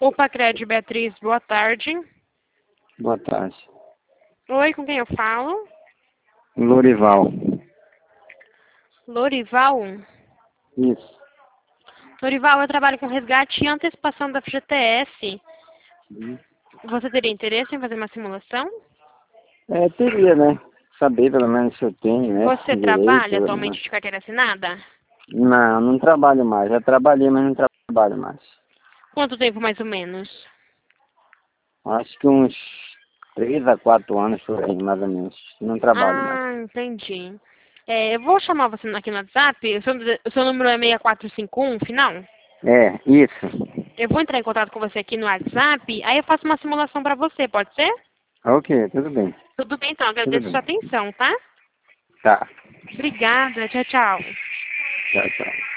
Opa, Cred Beatriz, boa tarde. Boa tarde. Oi, com quem eu falo? Lorival. Lorival? Isso. Lorival, eu trabalho com resgate e antecipação da FGTS. Uhum. Você teria interesse em fazer uma simulação? Teria, né? Saber pelo menos se eu tenho, né? Você trabalha atualmente de carteira assinada? Não, não trabalho mais. Já trabalhei, mas não trabalho mais. Quanto tempo mais ou menos? Acho que uns 3 a 4 anos por aí, mais ou menos. Não trabalho mais. Ah, entendi. Eu vou chamar você aqui no WhatsApp. O seu número é 6451, final? Isso. Eu vou entrar em contato com você aqui no WhatsApp, aí eu faço uma simulação pra você, pode ser? Ok, tudo bem. Tudo bem, então. Tudo Agradeço bem. sua atenção, tá? Tá. Obrigada. Tchau, tchau. Tchau, tchau.